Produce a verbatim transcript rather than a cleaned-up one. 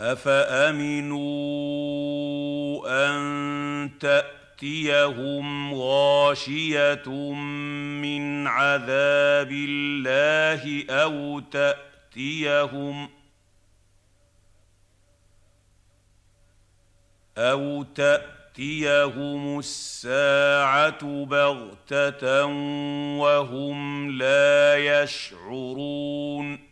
أفأمنوا أن تأتيهم غاشية من عذاب الله أو تأتيهم أو تأتيهم الساعة بغتة وهم لا يشعرون